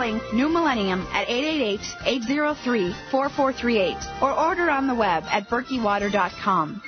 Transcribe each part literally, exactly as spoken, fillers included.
New Millennium at eight eight eight, eight zero three, four four three eight or order on the web at berkey water dot com.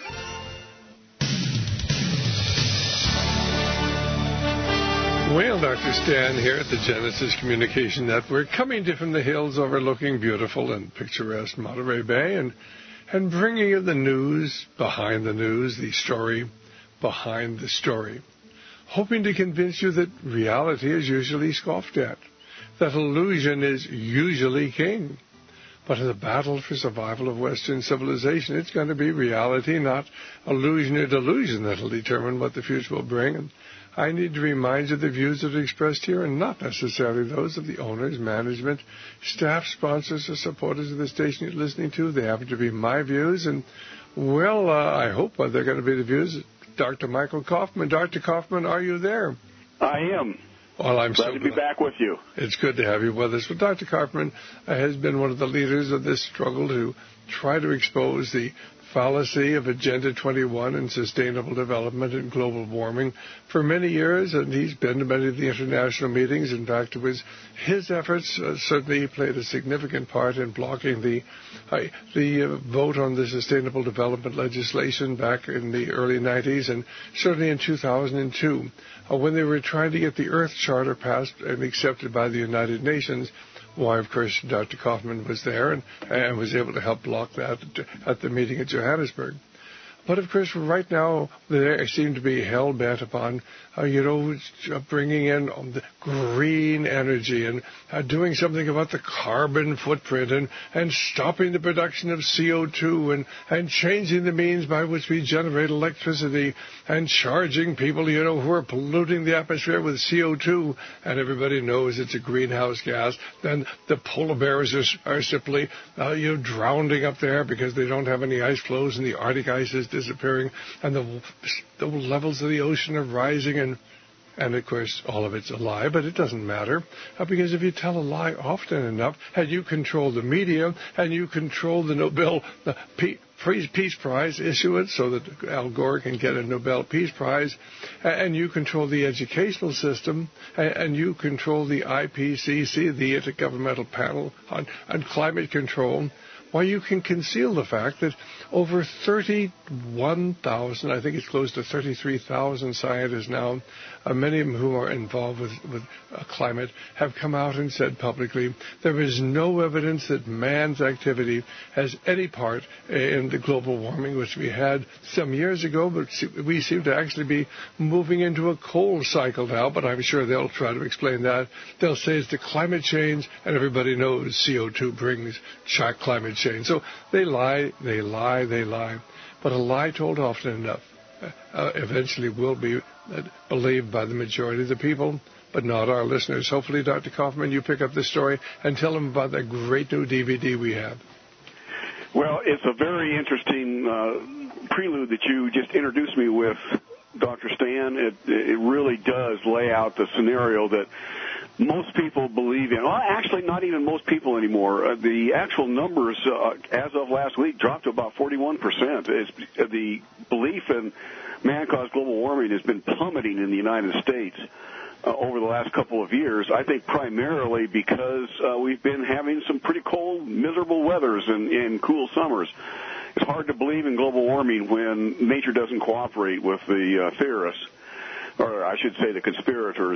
Well, Doctor Stan here at the Genesis Communication Network, coming to you from the hills overlooking beautiful and picturesque Monterey Bay, and, and bringing you the news behind the news, the story behind the story, hoping to convince you that reality is usually scoffed at, that illusion is usually king. But in the battle for survival of Western civilization, it's going to be reality, not illusion or delusion, that will determine what the future will bring. And I need to remind you the views that are expressed here are not necessarily those of the owners, management, staff, sponsors, or supporters of the station you're listening to. They happen to be my views, and, well, uh, I hope uh, they're going to be the views of Doctor Michael Kaufman. Doctor Kaufman, are you there? I am. Well, I'm glad so to be back with you. It's good to have you with us. But Doctor Kaufman uh, has been one of the leaders of this struggle to try to expose the fallacy of Agenda twenty-one and sustainable development and global warming for many years, and he's been to many of the international meetings. In fact, it was his efforts, uh, certainly he played a significant part in blocking the uh, the uh, vote on the sustainable development legislation back in the early nineties, and certainly in two thousand two, uh, when they were trying to get the Earth Charter passed and accepted by the United Nations. Why, of course, Doctor Kaufman was there and, and was able to help block that at the meeting at Johannesburg. But, of course, right now they seem to be hell-bent upon, uh, you know, bringing in the green energy and uh, doing something about the carbon footprint and, and stopping the production of C O two and, and changing the means by which we generate electricity and charging people, you know, who are polluting the atmosphere with C O two. And everybody knows it's a greenhouse gas. Then the polar bears are, are simply, uh, you know, drowning up there because they don't have any ice floes and the Arctic ice is disappearing, and the, the levels of the ocean are rising, and, and of course, all of it's a lie, but it doesn't matter, uh, because if you tell a lie often enough, and you control the media, and you control the Nobel the Peace Prize issuance so that Al Gore can get a Nobel Peace Prize, and you control the educational system, and you control the I P C C, the Intergovernmental Panel on, on Climate Control, why, you can conceal the fact that over thirty-one thousand, I think it's close to thirty-three thousand scientists now, uh, many of them who are involved with, with uh, climate, have come out and said publicly there is no evidence that man's activity has any part in the global warming, which we had some years ago, but we seem to actually be moving into a cold cycle now, but I'm sure they'll try to explain that. They'll say it's the climate change, and everybody knows C O two brings climate change. So they lie, they lie, they lie. But a lie told often enough uh, eventually will be uh, believed by the majority of the people, but not our listeners. Hopefully, Doctor Kaufman, you pick up this story and tell them about that great new D V D we have. Well, it's a very interesting uh, prelude that you just introduced me with, Doctor Stan. It, it really does lay out the scenario that most people believe in. Well, actually, not even most people anymore. Uh, the actual numbers, uh, as of last week, dropped to about forty-one percent. It's, uh, the belief in man-caused global warming has been plummeting in the United States uh, over the last couple of years, I think primarily because uh, we've been having some pretty cold, miserable weathers and, and cool summers. It's hard to believe in global warming when nature doesn't cooperate with the uh, theorists, or I should say the conspirators.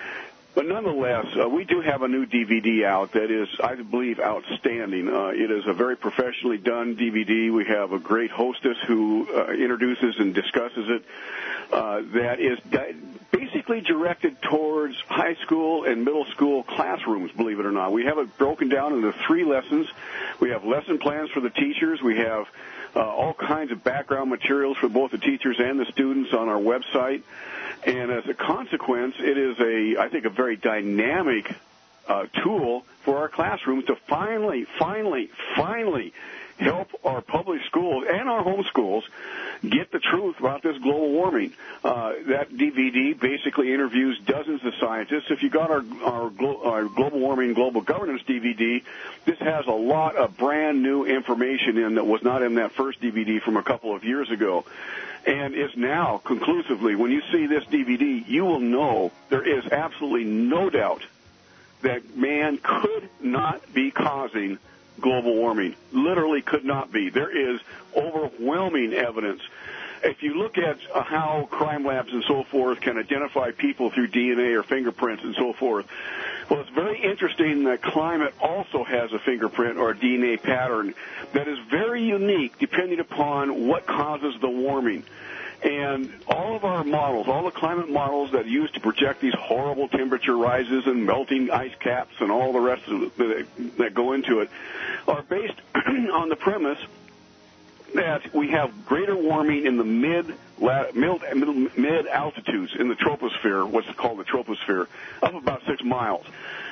But nonetheless, uh, we do have a new D V D out that is, I believe, outstanding. Uh, it is a very professionally done D V D. We have a great hostess who uh, introduces and discusses it. Uh, that is di- basically directed towards high school and middle school classrooms, believe it or not. We have it broken down into three lessons. We have lesson plans for the teachers. We have uh, all kinds of background materials for both the teachers and the students on our website. And as a consequence, it is a, I think, a very dynamic uh, tool for our classrooms to finally, finally, finally help our public schools and our home schools get the truth about this global warming. Uh, that D V D basically interviews dozens of scientists. If you got our, our, glo- our global warming, global governance D V D, this has a lot of brand new information in that was not in that first D V D from a couple of years ago. And is now conclusively, when you see this D V D, you will know there is absolutely no doubt that man could not be causing global warming. Literally could not be. There is overwhelming evidence. If you look at uh, how crime labs and so forth can identify people through D N A or fingerprints and so forth, well, it's very interesting that climate also has a fingerprint or a D N A pattern that is very unique depending upon what causes the warming. And all of our models, all the climate models that use to project these horrible temperature rises and melting ice caps and all the rest of it that, that go into it, are based on the premise that we have greater warming in the mid, mid, mid altitudes in the troposphere, what's called the troposphere, up about six miles.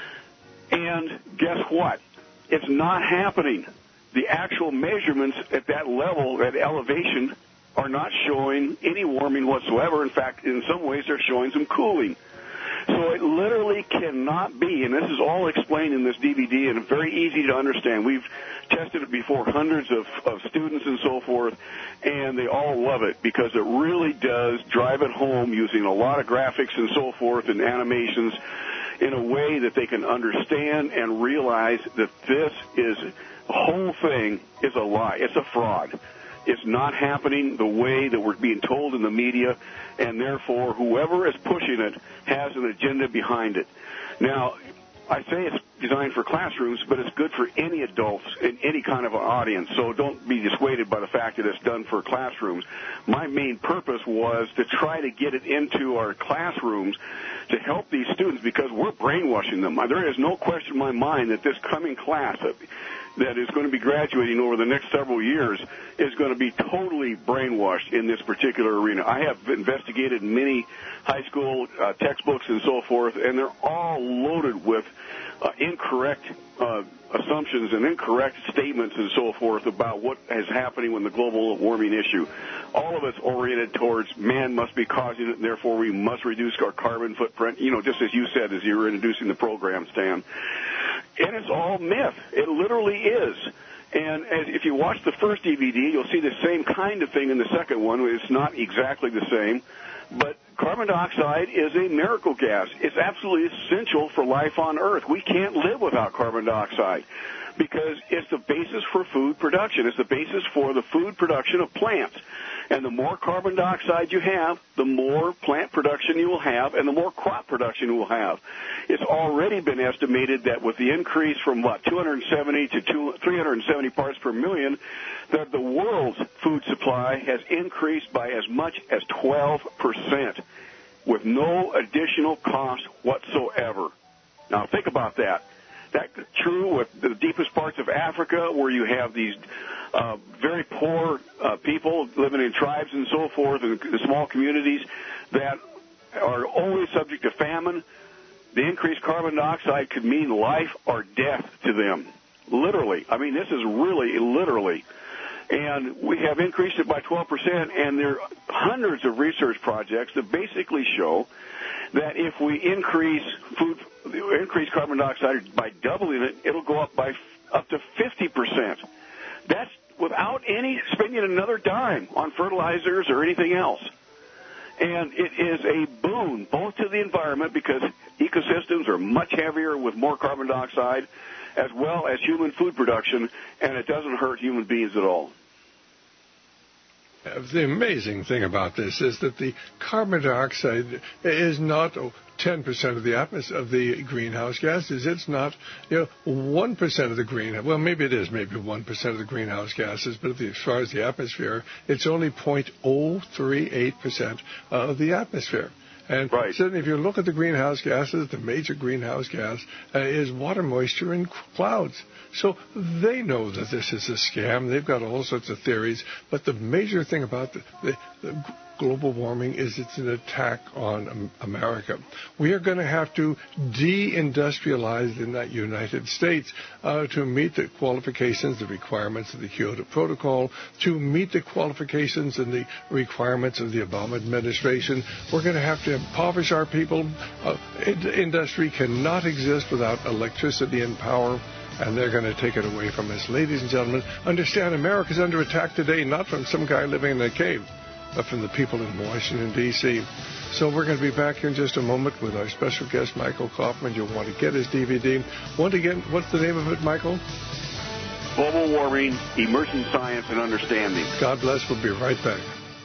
And guess what? It's not happening. The actual measurements at that level, at elevation, are not showing any warming whatsoever. In fact, in some ways, they're showing some cooling. So it literally cannot be, and this is all explained in this D V D, and it's very easy to understand. We've tested it before hundreds of, of students and so forth, and they all love it because it really does drive it home using a lot of graphics and so forth and animations in a way that they can understand and realize that this is, the whole thing is a lie. It's a fraud. It's not happening the way that we're being told in the media, and therefore whoever is pushing it has an agenda behind it. Now, I say it's designed for classrooms, but it's good for any adults in any kind of an audience, so don't be dissuaded by the fact that it's done for classrooms. My main purpose was to try to get it into our classrooms to help these students because we're brainwashing them. There is no question in my mind that this coming class that is going to be graduating over the next several years is going to be totally brainwashed in this particular arena. I have investigated many high school uh, textbooks and so forth, and they're all loaded with uh, incorrect uh, assumptions and incorrect statements and so forth about what is happening with the global warming issue. All of it's oriented towards man must be causing it, and therefore we must reduce our carbon footprint, you know, just as you said as you were introducing the program, Stan. And it's all myth. It literally is. And as, if you watch the first D V D, you'll see the same kind of thing in the second one. It's not exactly the same. But carbon dioxide is a miracle gas. It's absolutely essential for life on Earth. We can't live without carbon dioxide because it's the basis for food production. It's the basis for the food production of plants. And the more carbon dioxide you have, the more plant production you will have and the more crop production you will have. It's already been estimated that with the increase from, what, two hundred seventy to three hundred seventy parts per million, that the world's food supply has increased by as much as twelve percent with no additional cost whatsoever. Now, think about that. That's true with the deepest parts of Africa where you have these uh, very poor uh, people living in tribes and so forth and small communities that are always subject to famine. The increased carbon dioxide could mean life or death to them, literally. I mean, this is really literally. And we have increased it by twelve percent, and there are hundreds of research projects that basically show that if we increase food, increase carbon dioxide by doubling it, it'll go up by up to fifty percent. That's without any spending another dime on fertilizers or anything else. And it is a boon both to the environment because ecosystems are much heavier with more carbon dioxide, as well as human food production, and it doesn't hurt human beings at all. The amazing thing about this is that the carbon dioxide is not ten percent of the atmosphere of the greenhouse gases. It's not, you know, one percent of the greenhouse. Well, maybe it is, maybe one percent of the greenhouse gases, but as far as the atmosphere, it's only zero point zero three eight percent of the atmosphere. And right. Certainly if you look at the greenhouse gases, the major greenhouse gas uh, is water moisture in clouds. So they know that this is a scam. They've got all sorts of theories. But the major thing about the, the, the global warming is it's an attack on um, America. We are going to have to de-industrialize in the United States uh, to meet the qualifications, the requirements of the Kyoto Protocol, to meet the qualifications and the requirements of the Obama administration. We're going to have to impoverish our people. Uh, industry cannot exist without electricity and power, and they're going to take it away from us. Ladies and gentlemen, understand America's under attack today, not from some guy living in a cave. uh, from the people in Washington, D C So we're going to be back in just a moment with our special guest, Michael Kaufman. You'll want to get his D V D. Once again, what's the name of it, Michael? Global Warming, Emerging Science and Understanding. God bless. We'll be right back.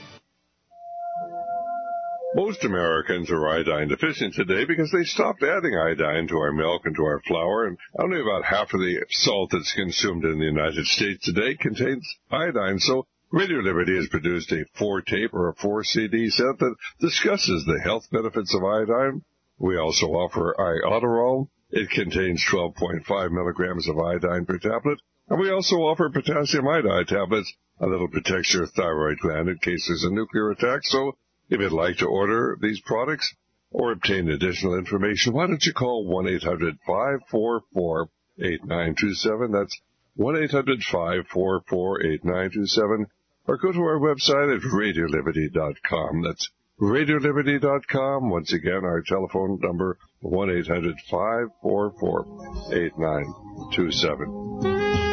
Most Americans are iodine deficient today because they stopped adding iodine to our milk and to our flour, and only about half of the salt that's consumed in the United States today contains iodine. So Radio Liberty has produced a four-tape or a four-C D set that discusses the health benefits of iodine. We also offer Iodoral. It contains twelve point five milligrams of iodine per tablet. And we also offer potassium iodide tablets. A little protects your thyroid gland in case there's a nuclear attack. So if you'd like to order these products or obtain additional information, why don't you call one eight hundred five four four eight nine two seven. That's one eight hundred five four four eight nine two seven. Or go to our website at radio liberty dot com. That's radio liberty dot com. Once again, our telephone number, one eight hundred five four four eight nine two seven.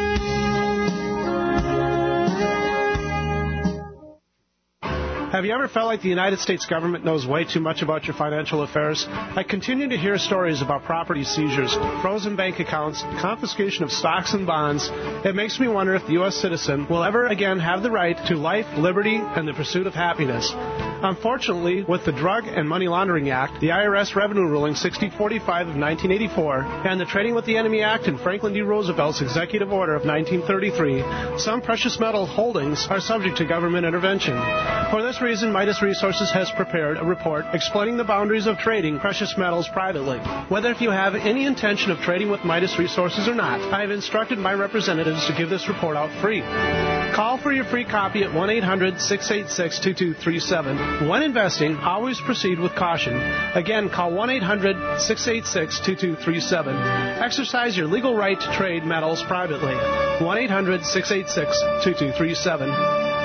Have you ever felt like the United States government knows way too much about your financial affairs? I continue to hear stories about property seizures, frozen bank accounts, confiscation of stocks and bonds. It makes me wonder if the U S citizen will ever again have the right to life, liberty, and the pursuit of happiness. Unfortunately, with the Drug and Money Laundering Act, the I R S Revenue Ruling sixty forty-five of nineteen eighty-four, and the Trading with the Enemy Act and Franklin D. Roosevelt's Executive Order of nineteen thirty-three, some precious metal holdings are subject to government intervention. For this reason, Midas Resources has prepared a report explaining the boundaries of trading precious metals privately. Whether if you have any intention of trading with Midas Resources or not, I have instructed my representatives to give this report out free. Call for your free copy at one eight hundred six eight six two two three seven. When investing, always proceed with caution. Again, call one eight hundred six eight six two two three seven. Exercise your legal right to trade metals privately. one eight hundred six eight six two two three seven.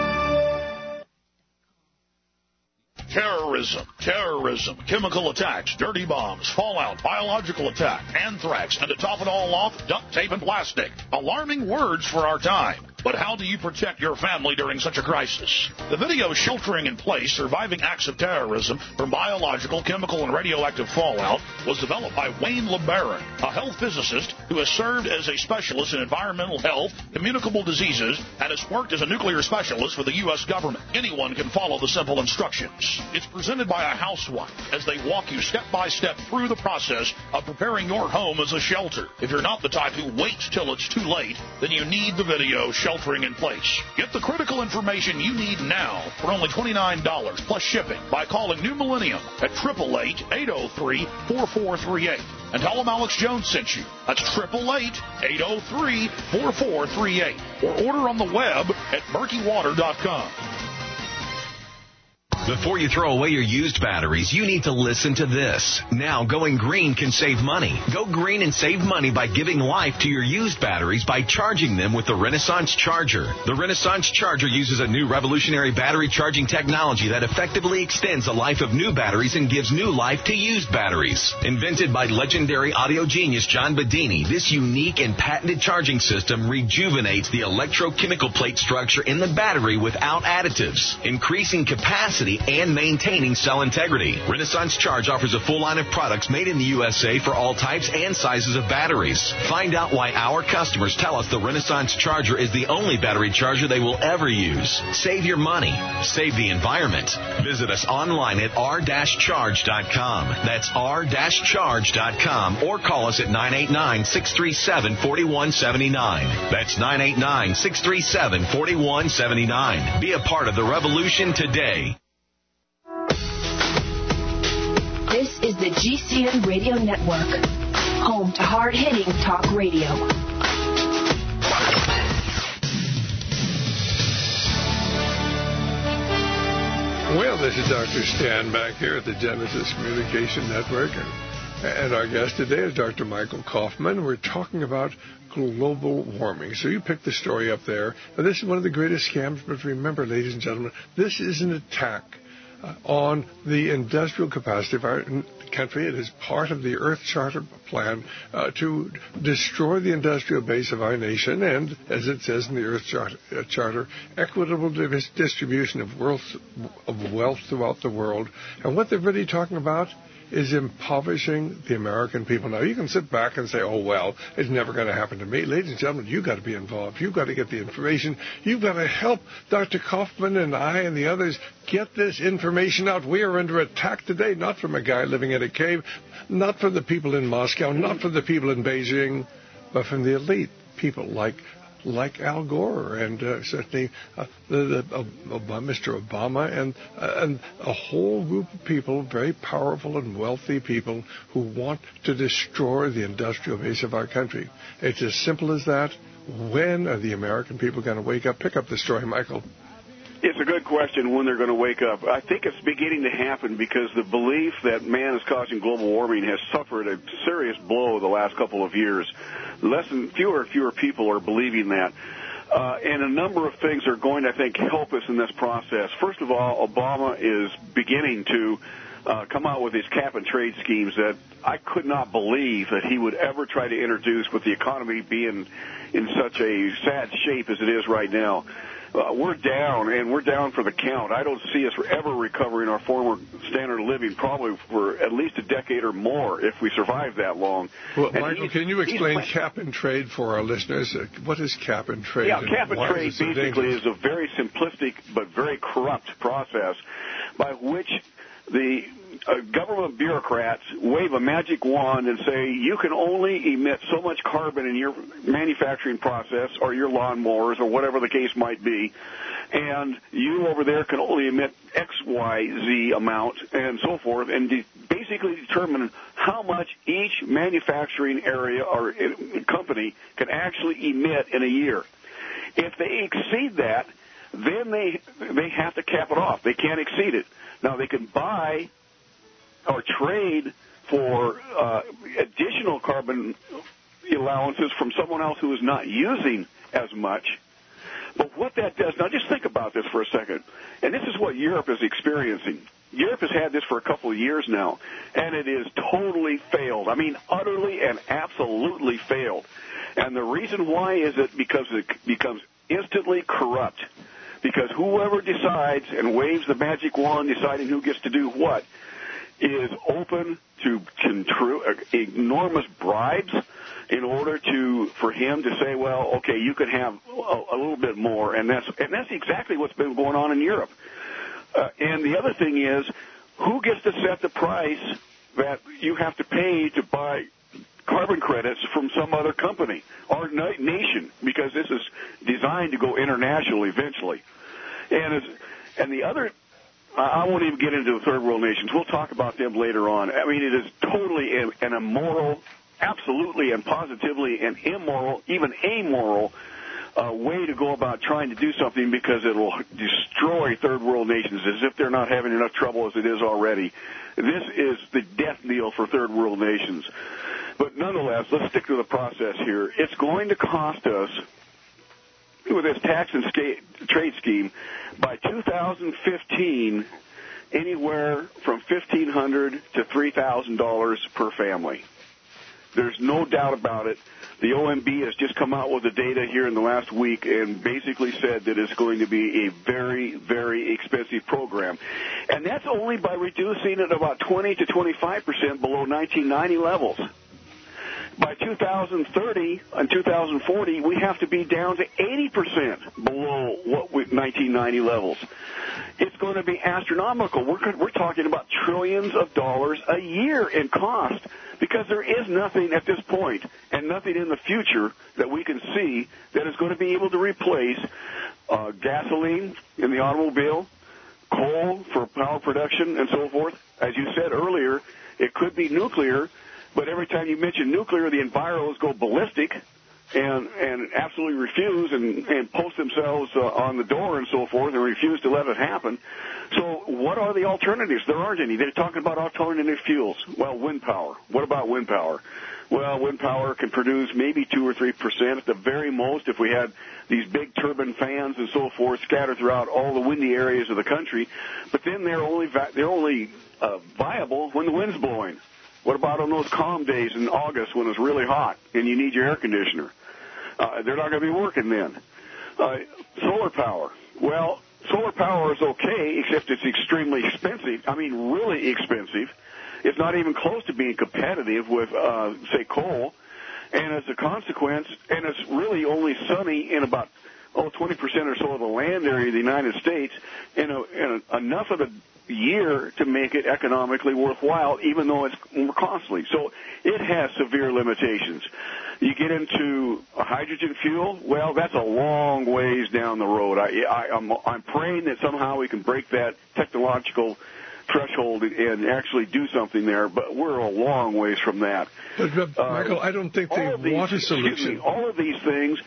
Terrorism, terrorism, chemical attacks, dirty bombs, fallout, biological attack, anthrax, and to top it all off, duct tape and plastic. Alarming words for our time. But how do you protect your family during such a crisis? The video Sheltering in Place, Surviving Acts of Terrorism from Biological, Chemical, and Radioactive Fallout was developed by Wayne LeBaron, a health physicist who has served as a specialist in environmental health, communicable diseases, and has worked as a nuclear specialist for the U S government. Anyone can follow the simple instructions. It's presented by a housewife as they walk you step by step through the process of preparing your home as a shelter. If you're not the type who waits till it's too late, then you need the video Sheltering in Place. Get the critical information you need now for only twenty-nine dollars plus shipping by calling New Millennium at eight eight eight, eight oh three, four four three eight. And tell them Alex Jones sent you. That's eight eight eight, eight oh three, four four three eight. Or order on the web at murky water dot com. Before you throw away your used batteries, you need to listen to this. Now, going green can save money. Go green and save money by giving life to your used batteries by charging them with the Renaissance Charger. The Renaissance Charger uses a new revolutionary battery charging technology that effectively extends the life of new batteries and gives new life to used batteries. Invented by legendary audio genius John Bedini, this unique and patented charging system rejuvenates the electrochemical plate structure in the battery without additives, increasing capacity and maintaining cell integrity. Renaissance Charge offers a full line of products made in the U S A for all types and sizes of batteries. Find out why our customers tell us the Renaissance Charger is the only battery charger they will ever use. Save your money. Save the environment. Visit us online at r dash charge dot com. That's r dash charge dot com or call us at nine eight nine, six three seven, four one seven nine. That's nine eight nine, six three seven, four one seven nine. Be a part of the revolution today. This is the G C N Radio Network, home to hard-hitting talk radio. Well, this is Doctor Stan back here at the Genesis Communication Network, and, and our guest today is Doctor Michael Kaufman. We're talking about global warming. So you picked the story up there. Now, this is one of the greatest scams, but remember, ladies and gentlemen, this is an attack Uh, on the industrial capacity of our country. It is part of the Earth Charter plan uh, to destroy the industrial base of our nation and, as it says in the Earth Charter, uh, Charter equitable dis- distribution of wealth, of wealth throughout the world. And what they're really talking about is impoverishing the American people. Now, you can sit back and say, oh, well, it's never going to happen to me. Ladies and gentlemen, you've got to be involved. You've got to get the information. You've got to help Doctor Kaufman and I and the others get this information out. We are under attack today, not from a guy living in a cave, not from the people in Moscow, not from the people in Beijing, but from the elite people like like Al Gore and uh, certainly uh, the, the, uh, Mister Obama and, uh, and a whole group of people, very powerful and wealthy people who want to destroy the industrial base of our country. It's as simple as that. When are the American people going to wake up? Pick up the story, Michael. It's a good question when they're going to wake up. I think it's beginning to happen because the belief that man is causing global warming has suffered a serious blow the last couple of years. Less than fewer and fewer people are believing that. Uh, and a number of things are going to, I think, help us in this process. First of all, Obama is beginning to uh, come out with these cap-and-trade schemes that I could not believe that he would ever try to introduce with the economy being in such a sad shape as it is right now. Uh, we're down, and we're down for the count. I don't see us ever recovering our former standard of living, probably for at least a decade or more if we survive that long. Well, and Michael, can you explain cap and trade for our listeners? Uh, what is cap and trade? Yeah, and cap and trade so basically dangerous? is a very simplistic but very corrupt process by which the uh, government bureaucrats wave a magic wand and say you can only emit so much carbon in your manufacturing process or your lawnmowers or whatever the case might be, and you over there can only emit X, Y, Z amount and so forth, and de- basically determine how much each manufacturing area or uh, company can actually emit in a year. If they exceed that, then they they have to cap it off. They can't exceed it. Now, they can buy or trade for uh, additional carbon allowances from someone else who is not using as much. But what that does, now just think about this for a second, and this is what Europe is experiencing. Europe has had this for a couple of years now, and it is totally failed. I mean, utterly and absolutely failed. And the reason why is it because it becomes instantly corrupt. Because whoever decides and waves the magic wand deciding who gets to do what is open to contru- enormous bribes in order to for him to say, well, okay, you can have a, a little bit more, and that's and that's exactly what's been going on in Europe. Uh, and the other thing is, who gets to set the price that you have to pay to buy carbon credits from some other company or na- nation, because this is designed to go international eventually. And it's, and the other, I won't even get into the third world nations. We'll talk about them later on. I mean, it is totally an immoral, absolutely and positively an immoral, even amoral uh, way to go about trying to do something, because it will destroy third world nations as if they're not having enough trouble as it is already. This is the death deal for third world nations. But nonetheless, let's stick to the process here. It's going to cost us, with this tax and ska- trade scheme, by two thousand fifteen, anywhere from fifteen hundred dollars to three thousand dollars per family. There's no doubt about it. The O M B has just come out with the data here in the last week and basically said that it's going to be a very, very expensive program. And that's only by reducing it about twenty to twenty-five percent below nineteen ninety levels. By two thousand thirty and two thousand forty, we have to be down to eighty percent below what we, nineteen ninety levels. It's going to be astronomical. We're, we're talking about trillions of dollars a year in cost, because there is nothing at this point and nothing in the future that we can see that is going to be able to replace uh, gasoline in the automobile, coal for power production, and so forth. As you said earlier, it could be nuclear. But every time you mention nuclear, the enviros go ballistic and and absolutely refuse and, and post themselves uh, on the door and so forth and refuse to let it happen. So what are the alternatives? There aren't any. They're talking about alternative fuels. Well, wind power. What about wind power? Well, wind power can produce maybe two or three percent at the very most if we had these big turbine fans and so forth scattered throughout all the windy areas of the country. But then they're only va- they're only uh, viable when the wind's blowing. What about on those calm days in August when it's really hot and you need your air conditioner? Uh, they're not going to be working then. Uh, solar power. Well, solar power is okay, except it's extremely expensive. I mean, really expensive. It's not even close to being competitive with, uh, say, coal. And as a consequence, and it's really only sunny in about, oh, twenty percent or so of the land area of the United States, and, a, and a, enough of the year to make it economically worthwhile, even though it's more costly. So it has severe limitations. You get into a hydrogen fuel, well, that's a long ways down the road. I, I, I'm, I'm praying that somehow we can break that technological threshold and actually do something there, but we're a long ways from that. But, but uh, Michael, I don't think they these, want a solution. Excuse me, all of these things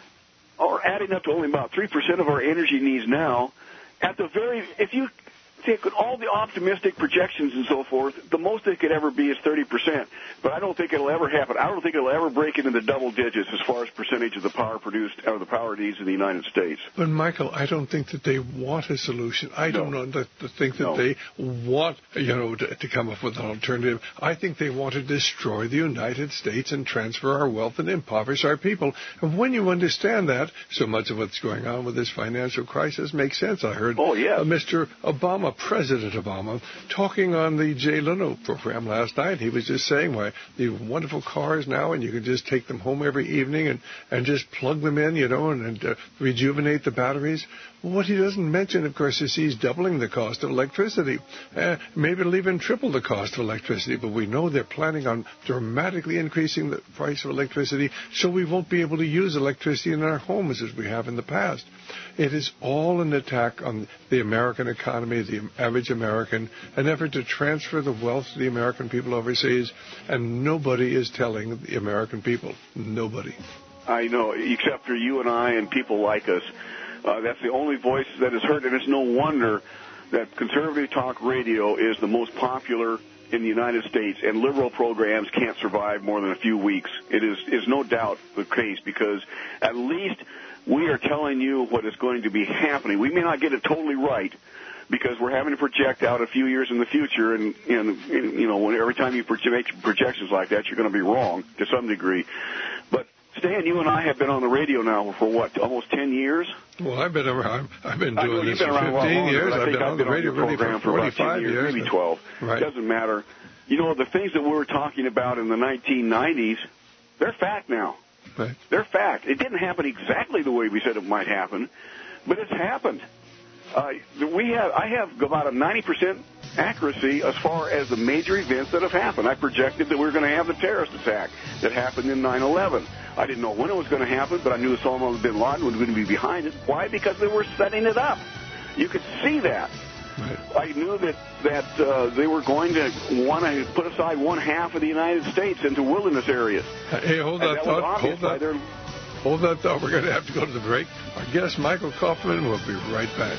are adding up to only about three percent of our energy needs now. At the very, if you take all the optimistic projections and so forth, the most it could ever be is thirty percent. But I don't think it'll ever happen. I don't think it'll ever break into the double digits as far as percentage of the power produced or the power needs in the United States. But, Michael, I don't think that they want a solution. I no. don't know that, to think that no. they want, you know, to, to come up with an alternative. I think they want to destroy the United States and transfer our wealth and impoverish our people. And when you understand that, so much of what's going on with this financial crisis makes sense. I heard oh, yeah. uh, Mister Obama, President Obama, talking on the Jay Leno program last night. He was just saying why the wonderful cars now, and you can just take them home every evening and, and just plug them in, you know, and, and uh, rejuvenate the batteries. Well, what he doesn't mention, of course, is he's doubling the cost of electricity. Uh, maybe it'll even triple the cost of electricity, but we know they're planning on dramatically increasing the price of electricity, so we won't be able to use electricity in our homes as we have in the past. It is all an attack on the American economy, the average American, an effort to transfer the wealth to the American people overseas, and nobody is telling the American people. Nobody. I know, except for you and I and people like us. Uh, that's the only voice that is heard, and it's no wonder that conservative talk radio is the most popular in the United States, and liberal programs can't survive more than a few weeks. It is, is no doubt the case, because at least we are telling you what is going to be happening. We may not get it totally right, because we're having to project out a few years in the future, and, and, and you know, when, every time you make projections like that, you're going to be wrong to some degree. But Stan, you and I have been on the radio now for what, almost ten years? Well, I've been around. I've been doing I know, this been for fifteen years. I've been, I've on been the radio on your really for forty-five years, years, maybe twelve. Right. It doesn't matter. You know, the things that we were talking about in the nineteen nineties, they're fact now. Right. They're fact. It didn't happen exactly the way we said it might happen, but it's happened. Uh, we have, I have about a ninety percent accuracy as far as the major events that have happened. I projected that we were going to have the terrorist attack that happened in nine eleven. I didn't know when it was going to happen, but I knew Osama bin Laden was going to be behind it. Why? Because they were setting it up. You could see that. Right. I knew that that uh, they were going to want to put aside one half of the United States into wilderness areas. Hey, hold that, that thought. Hold that. Their... Hold that thought. We're going to have to go to the break. Our guest, Michael Kaufman, will be right back.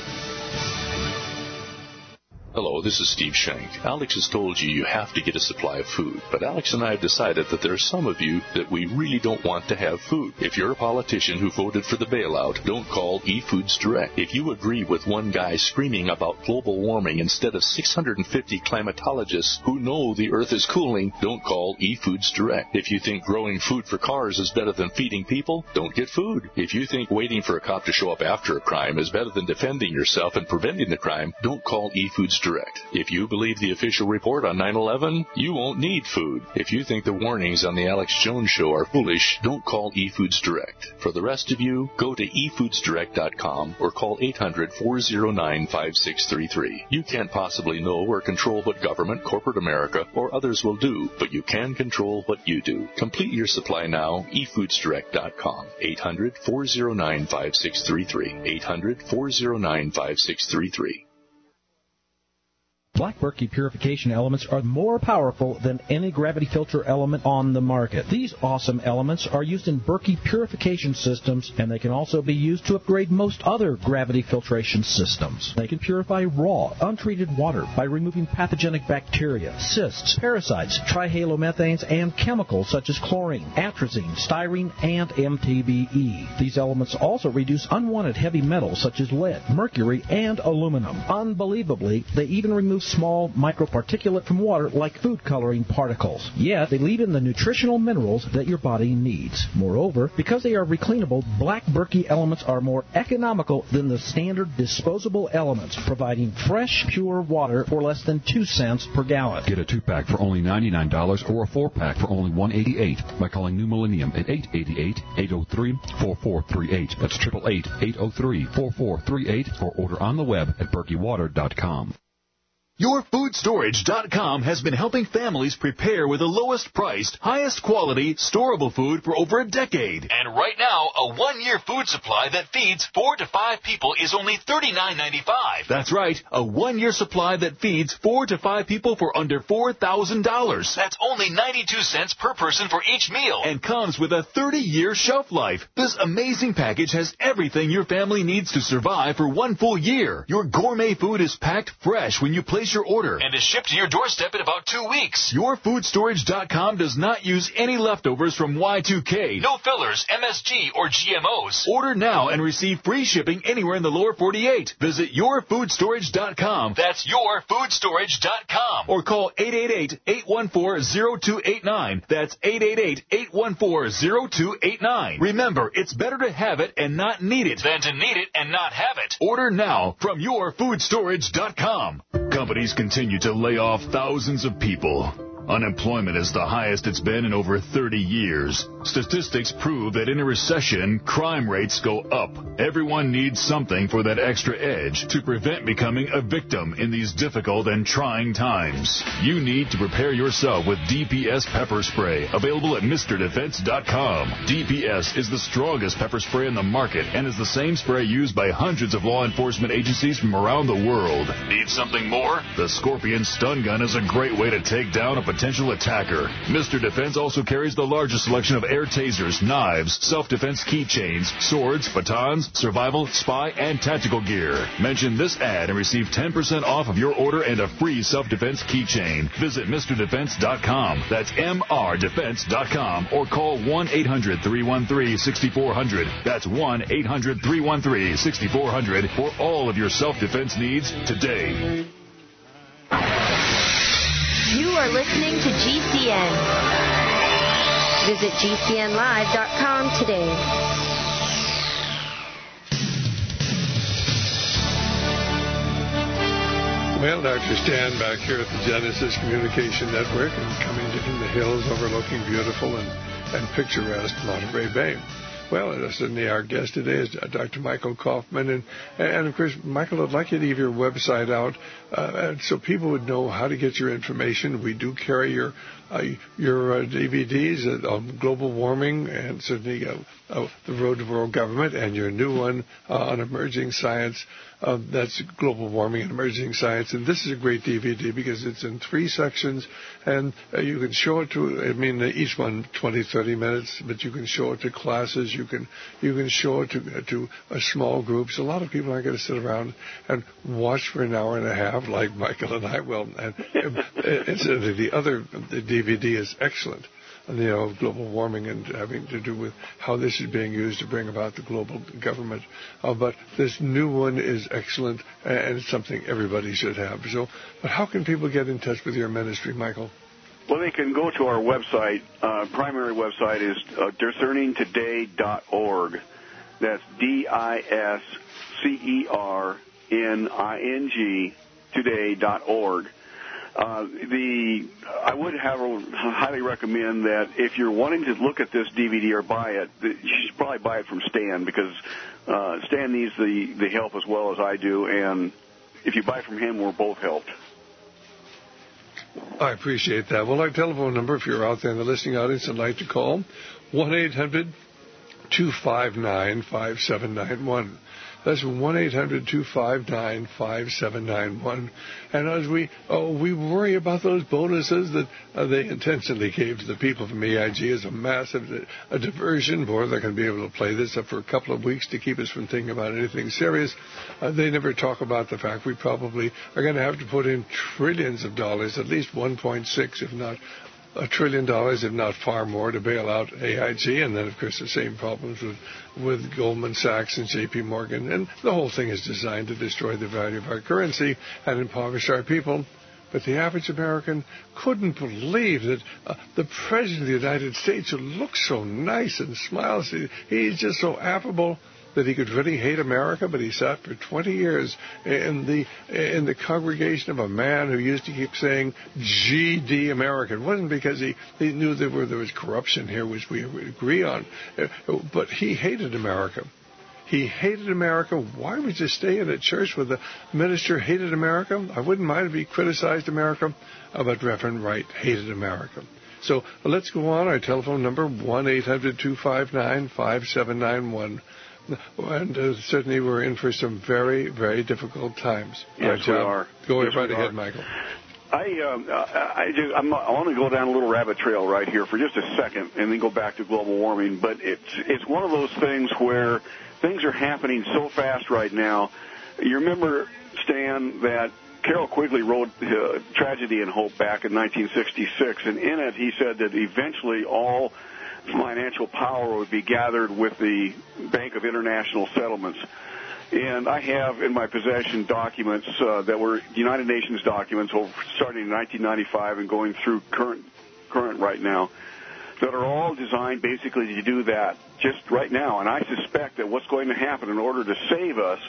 Hello, this is Steve Shank. Alex has told you you have to get a supply of food, but Alex and I have decided that there are some of you that we really don't want to have food. If you're a politician who voted for the bailout, don't call eFoods Direct. If you agree with one guy screaming about global warming instead of six hundred fifty climatologists who know the earth is cooling, don't call eFoods Direct. If you think growing food for cars is better than feeding people, don't get food. If you think waiting for a cop to show up after a crime is better than defending yourself and preventing the crime, don't call eFoods Direct. Direct. If you believe the official report on nine eleven, you won't need food. If you think the warnings on the Alex Jones Show are foolish, don't call eFoods Direct. For the rest of you, go to e foods direct dot com or call eight hundred, four oh nine, five six three three. You can't possibly know or control what government, corporate America, or others will do, but you can control what you do. Complete your supply now, e foods direct dot com. eight hundred, four oh nine, five six three three. eight hundred, four oh nine, five six three three. Black Berkey purification elements are more powerful than any gravity filter element on the market. These awesome elements are used in Berkey purification systems, and they can also be used to upgrade most other gravity filtration systems. They can purify raw, untreated water by removing pathogenic bacteria, cysts, parasites, trihalomethanes, and chemicals such as chlorine, atrazine, styrene, and M T B E. These elements also reduce unwanted heavy metals such as lead, mercury, and aluminum. Unbelievably, they even remove small microparticulate from water like food coloring particles. Yet, they leave in the nutritional minerals that your body needs. Moreover, because they are recleanable, Black Berkey elements are more economical than the standard disposable elements, providing fresh, pure water for less than two cents per gallon. Get a two-pack for only ninety-nine dollars or a four-pack for only one hundred eighty-eight dollars by calling New Millennium at eight eight eight, eight oh three, four four three eight. That's eight eight eight, eight oh three, four four three eight or order on the web at berkey water dot com. Your Food Storage dot com has been helping families prepare with the lowest priced, highest quality, storable food for over a decade. And right now, a one-year food supply that feeds four to five people is only thirty-nine ninety-five. That's right, a one-year supply that feeds four to five people for under four thousand dollars. That's only ninety-two cents per person for each meal and comes with a thirty-year shelf life. This amazing package has everything your family needs to survive for one full year. Your gourmet food is packed fresh when you place your order and is shipped to your doorstep in about two weeks. Your Food Storage dot com does not use any leftovers from Y two K, no fillers, M S G, or G M Os. Order now and receive free shipping anywhere in the lower forty-eight. Visit Your Food Storage dot com. That's Your Food Storage dot com. Or call eight eight eight, eight one four, zero two eight nine. That's eight eight eight, eight one four, zero two eight nine. Remember, it's better to have it and not need it than to need it and not have it. Order now from Your Food Storage dot com. Companies continue to lay off thousands of people. Unemployment is the highest it's been in over thirty years. Statistics prove that in a recession, crime rates go up. Everyone needs something for that extra edge to prevent becoming a victim in these difficult and trying times. You need to prepare yourself with D P S pepper spray, available at Mister Defense dot com. D P S is the strongest pepper spray in the market and is the same spray used by hundreds of law enforcement agencies from around the world. Need something more? The Scorpion Stun Gun is a great way to take down a potential attacker. Mister Defense also carries the largest selection of air tasers, knives, self-defense keychains, swords, batons, survival, spy, and tactical gear. Mention this ad and receive ten percent off of your order and a free self-defense keychain. Visit Mister Defense dot com. That's M R Defense dot com or call one eight hundred, three one three, six four zero zero. That's one eight hundred, three one three, six four zero zero for all of your self-defense needs today. You are listening to G C N. Visit G C N live dot com today. Well, Doctor Stan back here at the Genesis Communication Network and coming to from the hills overlooking beautiful and, and picturesque Monterey Bay. Well, certainly our guest today is Doctor Michael Kaufman. And, and of course, Michael, I'd like you to give your website out uh, so people would know how to get your information. We do carry your uh, your uh, D V Ds on global warming and certainly uh, uh, the road to world government, and your new one uh, on emerging science. Uh, that's global warming and emerging science. And this is a great D V D because it's in three sections, and uh, you can show it to, I mean, each one twenty, thirty minutes, but you can show it to classes. You can you can show it to, uh, to uh, small groups. A lot of people aren't going to sit around and watch for an hour and a half like Michael and I will. And incidentally, the other the D V D is excellent. You know, global warming and having to do with how this is being used to bring about the global government. Uh, but this new one is excellent, and it's something everybody should have. So, but how can people get in touch with your ministry, Michael? Well, they can go to our website. Uh, primary website is uh, discerning today dot org. That's D I S C E R N I N G today dot org. Uh, the I would have highly recommend that if you're wanting to look at this D V D or buy it, you should probably buy it from Stan, because uh, Stan needs the, the help as well as I do, and if you buy from him, we're both helped. I appreciate that. Well, our telephone number, if you're out there in the listening audience and like to call, one eight hundred two five nine, five seven nine one. That's one eight hundred two five nine five seven nine one. And as we oh, we worry about those bonuses that uh, they intentionally gave to the people from E I G as a massive a diversion. Boy, they're going to be able to play this up for a couple of weeks to keep us from thinking about anything serious. Uh, they never talk about the fact we probably are going to have to put in trillions of dollars, at least one point six, if not a trillion dollars, if not far more, to bail out A I G. And then, of course, the same problems with, with Goldman Sachs and J P Morgan. And the whole thing is designed to destroy the value of our currency and impoverish our people. But the average American couldn't believe that uh, the President of the United States, who looks so nice and smiles, he, he's just so affable, that he could really hate America, but he sat for twenty years in the in the congregation of a man who used to keep saying G D America. It wasn't because he, he knew there, were, there was corruption here, which we would agree on, but he hated America. He hated America. Why would you stay in a church where the minister hated America? I wouldn't mind if he criticized America, but Reverend Wright hated America. So let's go on. Our telephone number, one eight hundred two five nine five seven nine one. And uh, certainly we're in for some very, very difficult times. Yes, right, we are. Go yes, right we ahead, are. Michael. I um, I, I, just, I'm, I want to go down a little rabbit trail right here for just a second, and then go back to global warming. But it's it's one of those things where things are happening so fast right now. You remember, Stan, that Carroll Quigley wrote uh, Tragedy and Hope back in nineteen sixty-six, and in it he said that eventually all financial power would be gathered with the Bank of International Settlements. And I have in my possession documents uh, that were United Nations documents over, starting in nineteen ninety-five and going through current current right now, that are all designed basically to do that just right now. And I suspect that what's going to happen in order to save us,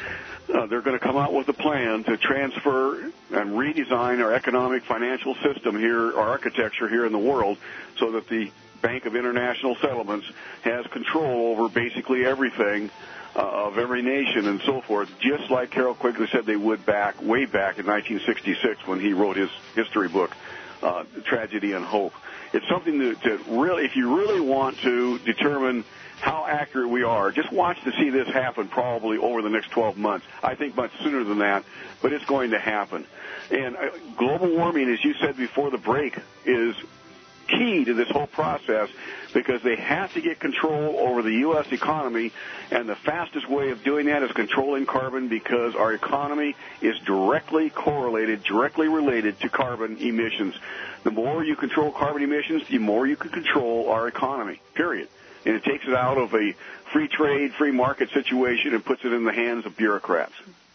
uh, they're going to come out with a plan to transfer and redesign our economic financial system here, our architecture here in the world, so that the Bank of International Settlements has control over basically everything uh, of every nation and so forth, just like Carroll Quigley said they would back way back in nineteen sixty-six when he wrote his history book, uh, Tragedy and Hope. It's something to, to really, if you really want to determine how accurate we are, just watch to see this happen probably over the next twelve months. I think much sooner than that, but it's going to happen. And uh, global warming, as you said before the break, is key to this whole process, because they have to get control over the U S economy, and the fastest way of doing that is controlling carbon, because our economy is directly correlated, directly related to carbon emissions. The more you control carbon emissions, the more you can control our economy, period. And it takes it out of a free trade, free market situation and puts it in the hands of bureaucrats.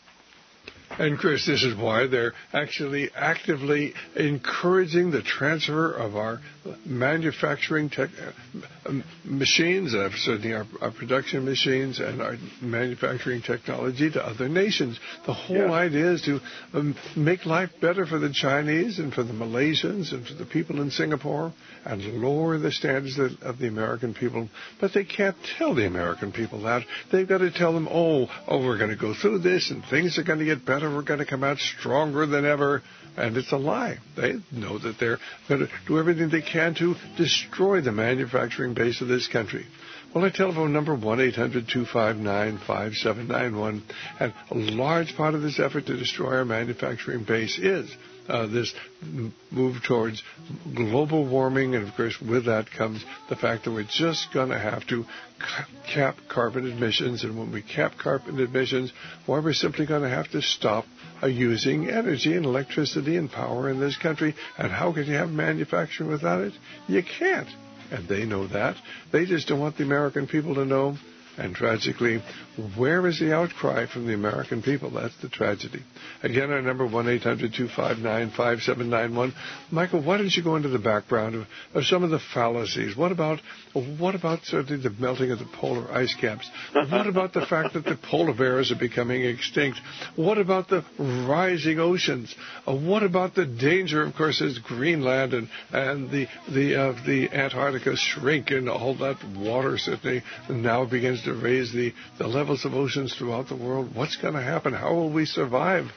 And, Chris, this is why they're actually actively encouraging the transfer of our manufacturing tech, uh, machines, uh, certainly our, our production machines and our manufacturing technology to other nations. The whole yeah. idea is to um, make life better for the Chinese and for the Malaysians and for the people in Singapore, and lower the standards of, of the American people. But they can't tell the American people that. They've got to tell them, oh, oh, we're going to go through this and things are going to get better. We're going to come out stronger than ever. And it's a lie. They know that they're going to do everything they can to destroy the manufacturing base of this country. Well, our telephone number, one eight hundred two five nine five seven nine one. And a large part of this effort to destroy our manufacturing base is uh, this move towards global warming. And, of course, with that comes the fact that we're just going to have to cap carbon emissions. And when we cap carbon emissions, well, we're simply going to have to stop uh, using energy and electricity and power in this country. And how can you have manufacturing without it? You can't. And they know that. They just don't want the American people to know. And tragically, where is the outcry from the American people? That's the tragedy. Again, our number, one eight hundred two five nine five seven nine one. Michael, why don't you go into the background of, of some of the fallacies? What about what about certainly the melting of the polar ice caps? What about the fact that the polar bears are becoming extinct? What about the rising oceans? Uh, what about the danger, of course, is Greenland and, and the the uh, the Antarctica shrink, and all that water certainly now begins to raise the, the levels of oceans throughout the world. What's going to happen? How will we survive?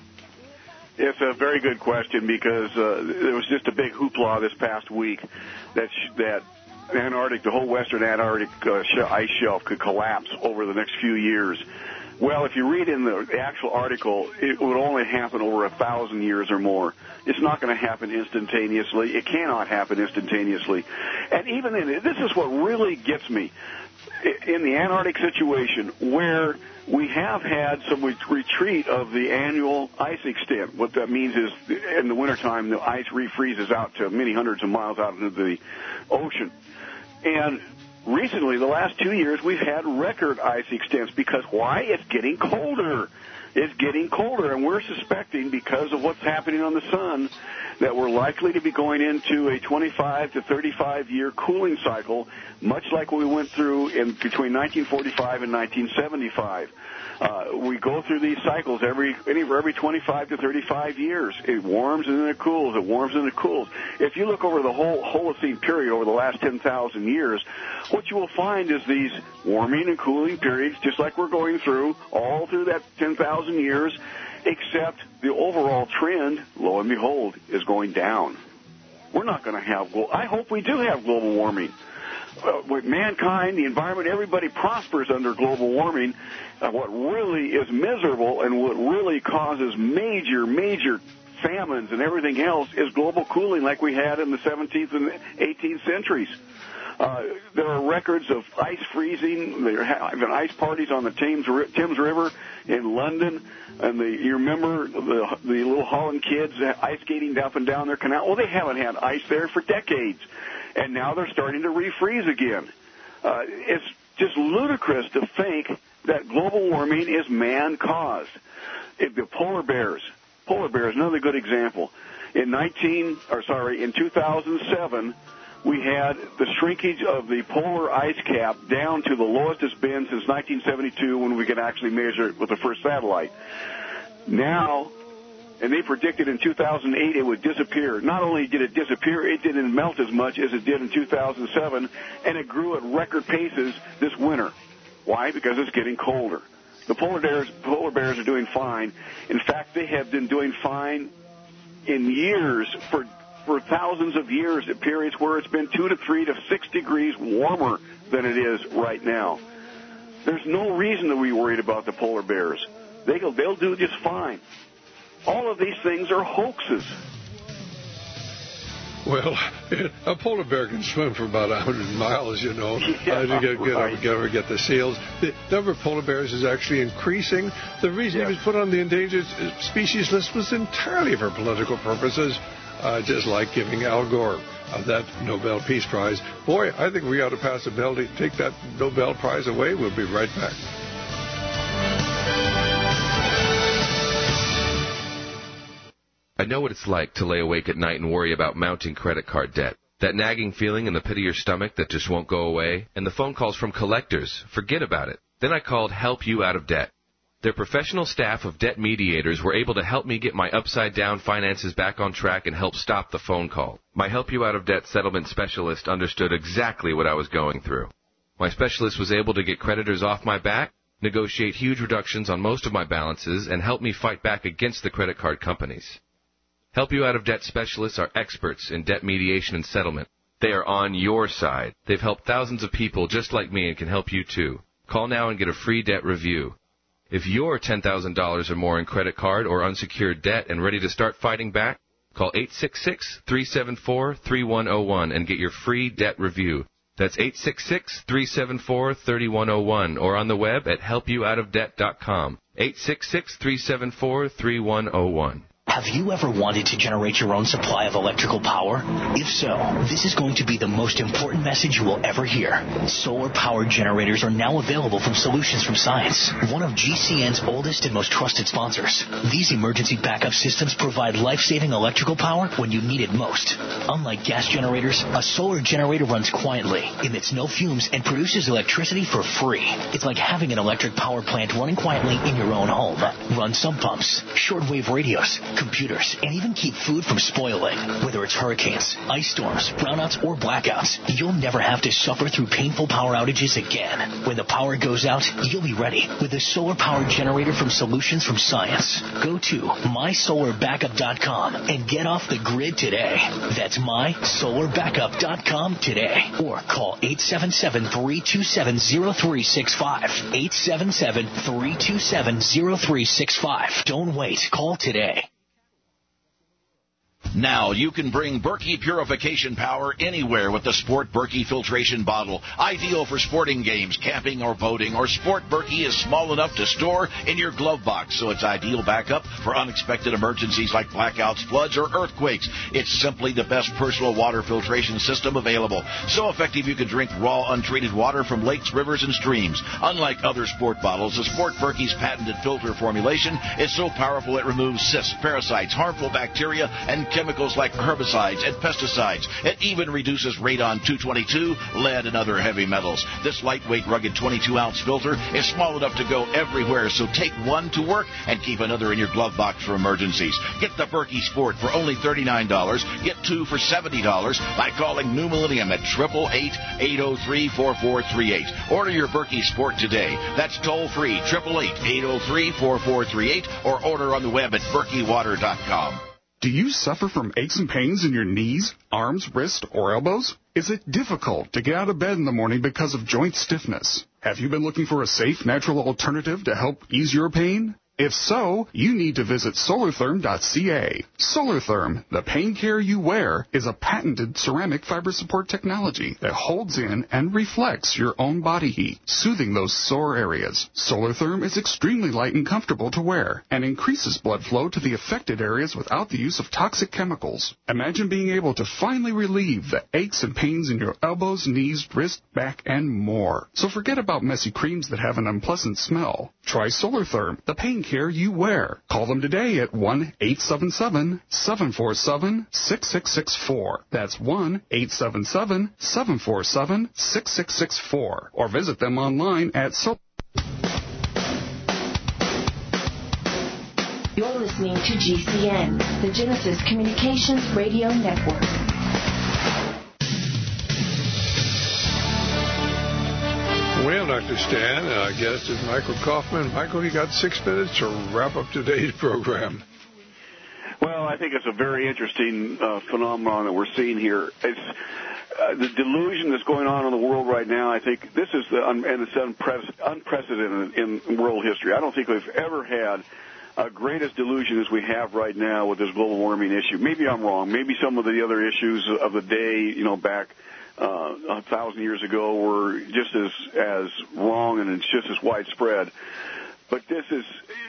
It's a very good question, because uh, there was just a big hoopla this past week that sh- that Antarctic, the whole western Antarctic uh, sh- ice shelf could collapse over the next few years. Well, if you read in the actual article, it would only happen over a thousand years or more. It's not going to happen instantaneously. It cannot happen instantaneously. And even in this is what really gets me in the Antarctic situation, where we have had some retreat of the annual ice extent. What that means is in the wintertime, the ice refreezes out to many hundreds of miles out into the ocean. And recently, the last two years, we've had record ice extents because why? It's getting colder. It's getting colder, and we're suspecting because of what's happening on the sun that we're likely to be going into a twenty-five to thirty-five year cooling cycle, much like we went through in between nineteen forty-five and nineteen seventy-five. Uh, we go through these cycles every anywhere every twenty-five to thirty-five years. It warms and then it cools. It warms and it cools. If you look over the whole Holocene period over the last ten thousand years, what you will find is these warming and cooling periods, just like we're going through all through that ten thousand years, except the overall trend, lo and behold, is going down. We're not going to have, I hope we do have global warming. Uh, with mankind, the environment, everybody prospers under global warming. Uh, what really is miserable and what really causes major, major famines and everything else is global cooling like we had in the seventeenth and eighteenth centuries. Uh, there are records of ice freezing. There have been ice parties on the Thames, Thames River in London. And the, you remember the, the little Holland kids ice skating up and down their canal? Well, they haven't had ice there for decades. And now they're starting to refreeze again. Uh, it's just ludicrous to think that global warming is man-caused. It, the polar bears, polar bears, another good example. In nineteen, or sorry, in two thousand seven, we had the shrinkage of the polar ice cap down to the lowest it's been since nineteen seventy-two, when we could actually measure it with the first satellite. Now, and they predicted in two thousand eight it would disappear. Not only did it disappear, it didn't melt as much as it did in two thousand seven, and it grew at record paces this winter. Why? Because it's getting colder. The polar bears, polar bears are doing fine. In fact, they have been doing fine in years, for for thousands of years, at periods where it's been two to three to six degrees warmer than it is right now. There's no reason to be worried about the polar bears. They go, they'll do just fine. All of these things are hoaxes. Well, a polar bear can swim for about one hundred miles, you know, yeah, uh, to get, get, right. over, get, over, get the seals. The number of polar bears is actually increasing. The reason yes. he was put on the endangered species list was entirely for political purposes, uh, just like giving Al Gore uh, that Nobel Peace Prize. Boy, I think we ought to pass a bill to take that Nobel Prize away. We'll be right back. I know what it's like to lay awake at night and worry about mounting credit card debt. That nagging feeling in the pit of your stomach that just won't go away, and the phone calls from collectors. Forget about it. Then I called Help You Out of Debt. Their professional staff of debt mediators were able to help me get my upside-down finances back on track and help stop the phone call. My Help You Out of Debt settlement specialist understood exactly what I was going through. My specialist was able to get creditors off my back, negotiate huge reductions on most of my balances, and help me fight back against the credit card companies. Help You Out of Debt specialists are experts in debt mediation and settlement. They are on your side. They've helped thousands of people just like me and can help you too. Call now and get a free debt review. If you're ten thousand dollars or more in credit card or unsecured debt and ready to start fighting back, call eight six six, three seven four, three one zero one and get your free debt review. That's eight six six, three seven four, three one zero one or on the web at help you out of debt dot com. eight six six, three seven four, three one zero one. Have you ever wanted to generate your own supply of electrical power? If so, this is going to be the most important message you will ever hear. Solar-powered generators are now available from Solutions from Science, one of G C N's oldest and most trusted sponsors. These emergency backup systems provide life-saving electrical power when you need it most. Unlike gas generators, a solar generator runs quietly, emits no fumes, and produces electricity for free. It's like having an electric power plant running quietly in your own home. Run sump pumps, shortwave radios, computers, and even keep food from spoiling. Whether it's hurricanes, ice storms, brownouts, or blackouts, you'll never have to suffer through painful power outages again. When the power goes out, you'll be ready with a solar power generator from Solutions from Science. Go to my solar backup dot com and get off the grid today. That's my solar backup dot com today. Or call eight seven seven, three two seven, zero three six five. eight seven seven, three two seven, zero three six five. Don't wait. Call today. Now you can bring Berkey purification power anywhere with the Sport Berkey filtration bottle. Ideal for sporting games, camping, or boating. Or Sport Berkey is small enough to store in your glove box, so it's ideal backup for unexpected emergencies like blackouts, floods, or earthquakes. It's simply the best personal water filtration system available. So effective you can drink raw, untreated water from lakes, rivers, and streams. Unlike other sport bottles, the Sport Berkey's patented filter formulation is so powerful it removes cysts, parasites, harmful bacteria, and chemicals like herbicides and pesticides. It even reduces radon two twenty-two, lead, and other heavy metals. This lightweight, rugged twenty-two ounce filter is small enough to go everywhere, so take one to work and keep another in your glove box for emergencies. Get the Berkey Sport for only thirty-nine dollars. Get two for seventy dollars by calling New Millennium at eight eight eight, eight oh three, four four three eight. Order your Berkey Sport today. That's toll-free, eight eight eight, eight oh three, four four three eight, or order on the web at berkey water dot com. Do you suffer from aches and pains in your knees, arms, wrists, or elbows? Is it difficult to get out of bed in the morning because of joint stiffness? Have you been looking for a safe, natural alternative to help ease your pain? If so, you need to visit solartherm dot c a. Solartherm, the pain care you wear, is a patented ceramic fiber support technology that holds in and reflects your own body heat, soothing those sore areas. Solartherm is extremely light and comfortable to wear and increases blood flow to the affected areas without the use of toxic chemicals. Imagine being able to finally relieve the aches and pains in your elbows, knees, wrists, back, and more. So forget about messy creams that have an unpleasant smell. Try Solartherm, the pain care you wear. Call them today at one eight seven seven, seven four seven, six six six four. That's one eight seven seven, seven four seven, six six six four. Or visit them online at Solar. You're listening to G C N, the Genesis Communications Radio Network. Well, Doctor Stan, and our guest is Michael Kaufman. Michael, you got six minutes to wrap up today's program. Well, I think it's a very interesting uh, phenomenon that we're seeing here. It's uh, the delusion that's going on in the world right now. I think this is the un- and it's unpre- unprecedented in world history. I don't think we've ever had a greatest delusion as we have right now with this global warming issue. Maybe I'm wrong. Maybe some of the other issues of the day, you know, back Uh, a thousand years ago were just as as wrong and it's just as widespread. But this is,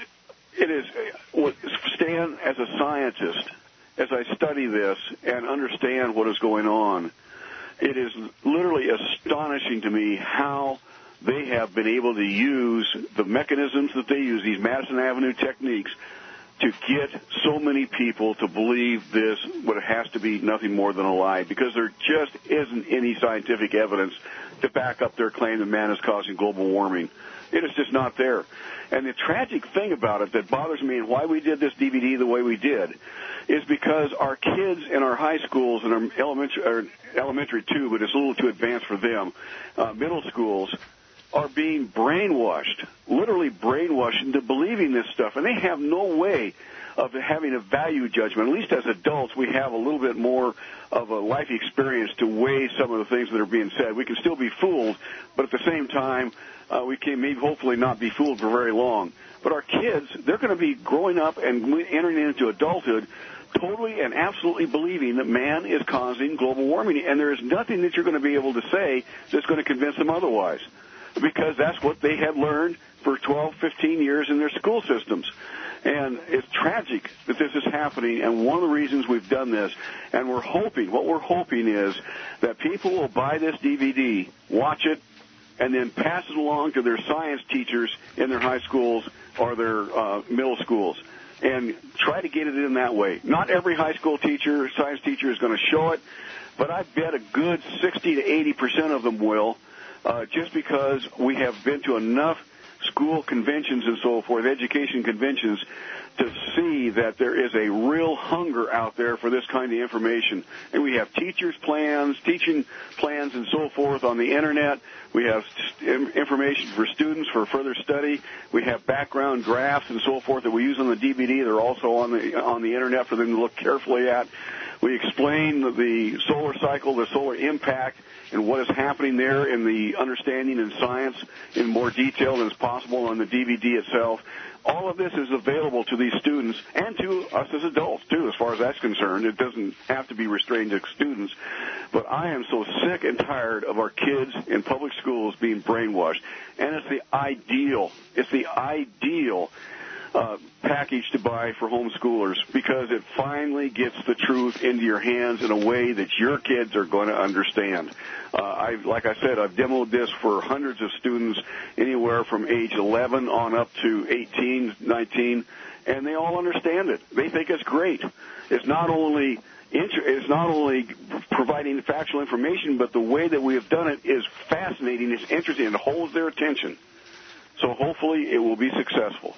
it is, what Stan, as a scientist, as I study this and understand what is going on, it is literally astonishing to me how they have been able to use the mechanisms that they use, these Madison Avenue techniques, to get so many people to believe this, what it has to be nothing more than a lie, because there just isn't any scientific evidence to back up their claim that man is causing global warming. It is just not there. And the tragic thing about it that bothers me and why we did this D V D the way we did is because our kids in our high schools and our elementary, or elementary too, but it's a little too advanced for them, uh, middle schools, are being brainwashed, literally brainwashed into believing this stuff. And they have no way of having a value judgment. At least as adults, we have a little bit more of a life experience to weigh some of the things that are being said. We can still be fooled, but at the same time, uh, we can maybe hopefully not be fooled for very long. But our kids, they're going to be growing up and entering into adulthood totally and absolutely believing that man is causing global warming. And there is nothing that you're going to be able to say that's going to convince them otherwise, because that's what they had learned for twelve, fifteen years in their school systems. And it's tragic that this is happening, and one of the reasons we've done this, and we're hoping, what we're hoping is that people will buy this D V D, watch it, and then pass it along to their science teachers in their high schools or their uh, middle schools, and try to get it in that way. Not every high school teacher, science teacher is going to show it, but I bet a good sixty to eighty percent of them will. Uh, just because we have been to enough school conventions and so forth, education conventions, to see that there is a real hunger out there for this kind of information. And we have teachers' plans, teaching plans, and so forth on the Internet. We have information for students for further study. We have background graphs and so forth that we use on the D V D. They're also on the on the Internet for them to look carefully at. We explain the solar cycle, the solar impact, and what is happening there in the understanding and science in more detail than is possible on the D V D itself. All of this is available to these students and to us as adults, too, as far as that's concerned. It doesn't have to be restrained to students. But I am so sick and tired of our kids in public schools being brainwashed. And it's the ideal, it's the ideal uh, package to buy for homeschoolers because it finally gets the truth into your hands in a way that your kids are going to understand. Uh, I've, like I said, I've demoed this for hundreds of students, anywhere from age eleven on up to eighteen, nineteen, and they all understand it. They think it's great. It's not only it's not only providing factual information, but the way that we have done it is fascinating, it's interesting, and it holds their attention. So hopefully it will be successful.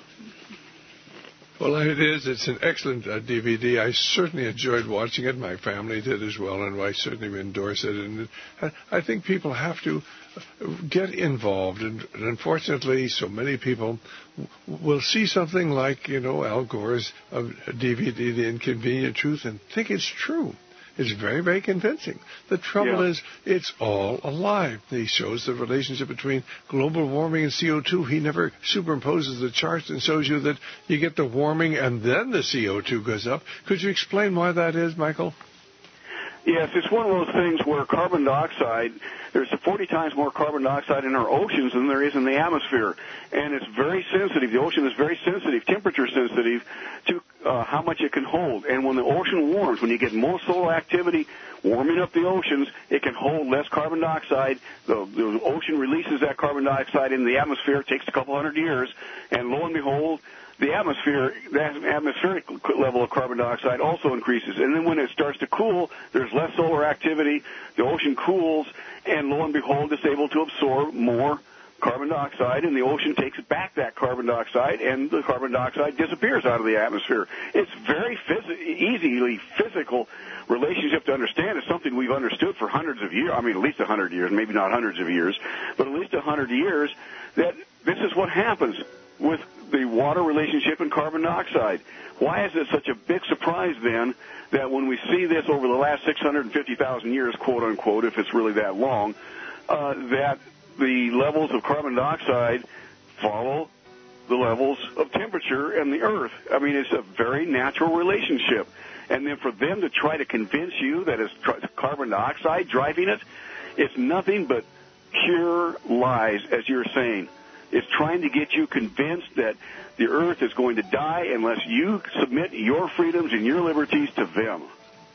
Well, it is. It's an excellent uh, D V D. I certainly enjoyed watching it. My family did as well, and I certainly endorse it. And I, I think people have to get involved. And, and unfortunately, so many people w- will see something like, you know, Al Gore's uh, D V D, The Inconvenient Truth, and think it's true. It's very, very convincing. The trouble yeah. is, it's all a lie. He shows the relationship between global warming and C O two. He never superimposes the charts and shows you that you get the warming and then the C O two goes up. Could you explain why that is, Michael? Yes, it's one of those things where carbon dioxide, there's forty times more carbon dioxide in our oceans than there is in the atmosphere. And it's very sensitive. The ocean is very sensitive, temperature sensitive, to uh, how much it can hold. And when the ocean warms, when you get more solar activity warming up the oceans, it can hold less carbon dioxide. The, the ocean releases that carbon dioxide into the atmosphere. It takes a couple hundred years. And lo and behold, the atmosphere, the atmospheric level of carbon dioxide also increases. And then when it starts to cool, there's less solar activity, the ocean cools, and lo and behold, it's able to absorb more carbon dioxide, and the ocean takes back that carbon dioxide, and the carbon dioxide disappears out of the atmosphere. It's very phys- easily physical relationship to understand. It's something we've understood for hundreds of years, I mean at least a hundred years, maybe not hundreds of years, but at least a hundred years, that this is what happens with the water relationship and carbon dioxide. Why is it such a big surprise then that when we see this over the last six hundred fifty thousand years, quote unquote, if it's really that long, uh, that the levels of carbon dioxide follow the levels of temperature in the earth? I mean, it's a very natural relationship. And then for them to try to convince you that it's tr- carbon dioxide driving it, it's nothing but pure lies, as you're saying. It's trying to get you convinced that the earth is going to die unless you submit your freedoms and your liberties to them.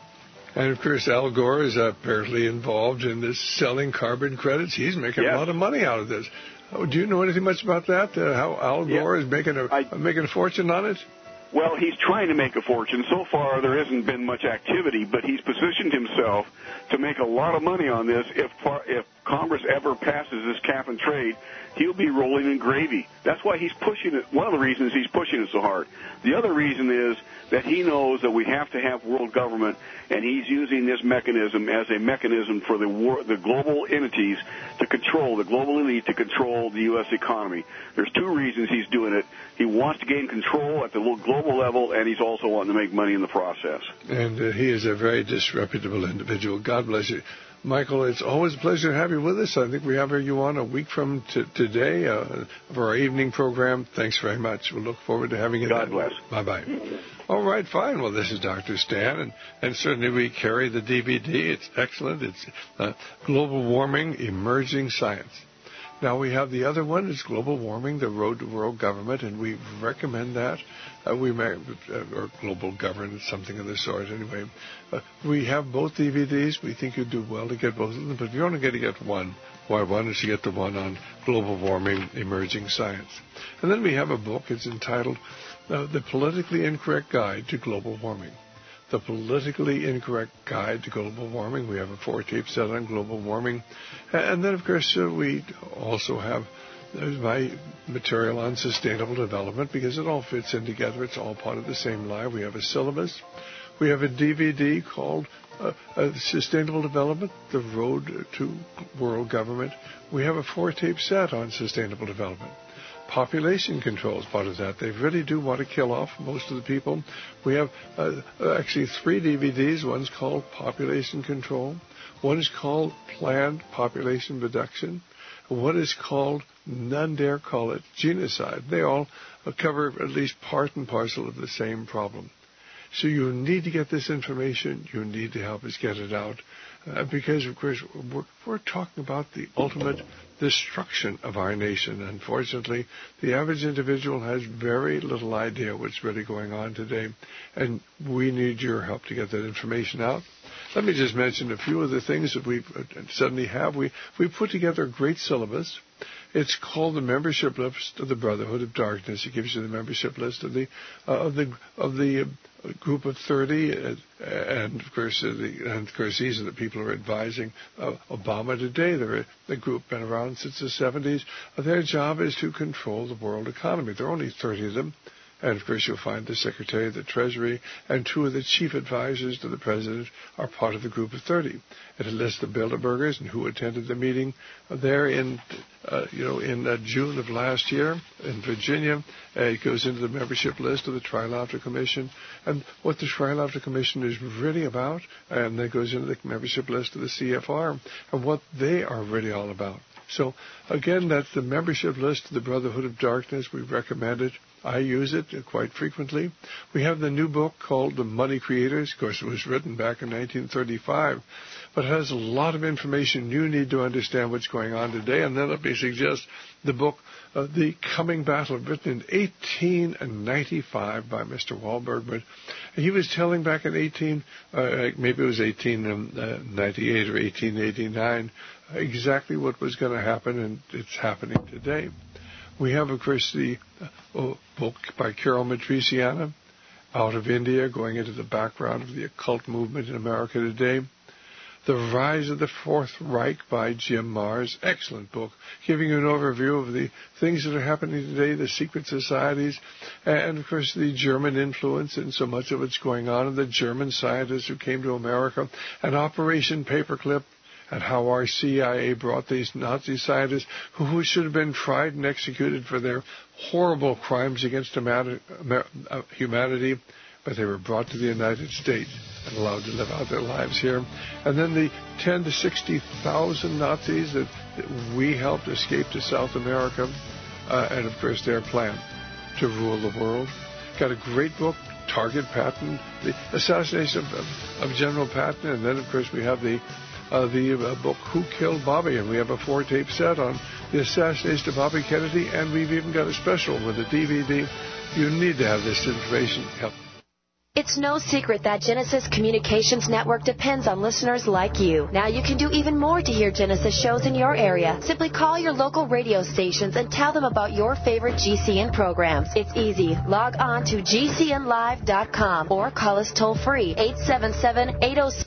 And, of course, Al Gore is apparently involved in this selling carbon credits. He's making yes. a lot of money out of this. Oh, do you know anything much about that, uh, how Al Gore yeah. is making a, I, making a fortune on it? Well, he's trying to make a fortune. So far, there hasn't been much activity, but he's positioned himself to make a lot of money on this. If if Congress ever passes this cap and trade, he'll be rolling in gravy. That's why he's pushing it. One of the reasons he's pushing it so hard. The other reason is that he knows that we have to have world government, and he's using this mechanism as a mechanism for the war, the global entities to control, the global elite to control the U S economy. There's two reasons he's doing it. He wants to gain control at the global level, and he's also wanting to make money in the process. And uh, he is a very disreputable individual. God bless you. Michael, it's always a pleasure to have you with us. I think we have you on a week from t- today uh, for our evening program. Thanks very much. We'll look forward to having you. God bless. Bye-bye. All right, fine. Well, this is Doctor Stan, and, and certainly we carry the D V D. It's excellent. It's uh, Global Warming, Emerging Science. Now, we have the other one. It's Global Warming, the Road to World Government, and we recommend that. Uh, we may, uh, or Global Governance, something of the sort, anyway. Uh, we have both D V Ds. We think you'd do well to get both of them, but if you're only going to get one, why, why don't you get the one on Global Warming, Emerging Science? And then we have a book. It's entitled uh, The Politically Incorrect Guide to Global Warming. The Politically Incorrect Guide to Global Warming. We have a four-tape set on global warming. And then, of course, uh, we also have there's my material on sustainable development because it all fits in together. It's all part of the same lie. We have a syllabus. We have a D V D called uh, uh, Sustainable Development, The Road to World Government. We have a four-tape set on sustainable development. Population control is part of that. They really do want to kill off most of the people. We have uh, actually three D V Ds. One's called Population Control. One is called Planned Population Reduction. One is called, none dare call it, genocide. They all cover at least part and parcel of the same problem. So you need to get this information. You need to help us get it out. Uh, because, of course, we're, we're talking about the ultimate destruction of our nation. Unfortunately, the average individual has very little idea what's really going on today, and we need your help to get that information out. Let me just mention a few of the things that we suddenly have. We we put together a great syllabus. It's called the Membership List of the Brotherhood of Darkness. It gives you the membership list of the uh, of the of the uh, group of thirty, uh, and of course, uh, the, and of course, these are the people who are advising uh, Obama today. They're a, the group been around since the seventies. Uh, their job is to control the world economy. There are only thirty of them. And, of course, you'll find the Secretary of the Treasury and two of the chief advisors to the President are part of the group of thirty. It lists the Bilderbergers and who attended the meeting there in, uh, you know, in uh, June of last year in Virginia. Uh, it goes into the membership list of the Trilateral Commission and what the Trilateral Commission is really about. And then goes into the membership list of the C F R and what they are really all about. So, again, that's the membership list of the Brotherhood of Darkness. We recommend it. I use it quite frequently. We have the new book called The Money Creators. Of course, it was written back in nineteen thirty-five, but it has a lot of information you need to understand what's going on today. And then let me suggest the book, uh, The Coming Battle, written in eighteen ninety-five by Mister Wahlberg. He was telling back in eighteen, uh, maybe it was eighteen ninety-eight or eighteen eighty-nine, exactly what was going to happen, and it's happening today. We have, of course, the uh, book by Carol Matriciana, Out of India, going into the background of the occult movement in America today. The Rise of the Fourth Reich by Jim Marrs, excellent book, giving you an overview of the things that are happening today, the secret societies, and, of course, the German influence in so much of what's going on, and the German scientists who came to America, and Operation Paperclip, and how our C I A brought these Nazi scientists who, who should have been tried and executed for their horrible crimes against humanity, but they were brought to the United States and allowed to live out their lives here. And then the ten to sixty thousand Nazis that, that we helped escape to South America, uh, and, of course, their plan to rule the world. Got a great book, Target Patton, the assassination of, of, of General Patton, and then, of course, we have the Uh, the uh, book, Who Killed Bobby? And we have a four-tape set on the assassination of Bobby Kennedy, and we've even got a special with a D V D. You need to have this information. Help. It's no secret that Genesis Communications Network depends on listeners like you. Now you can do even more to hear Genesis shows in your area. Simply call your local radio stations and tell them about your favorite G C N programs. It's easy. Log on to G C N live dot com or call us toll-free, eight seven seven, eight oh six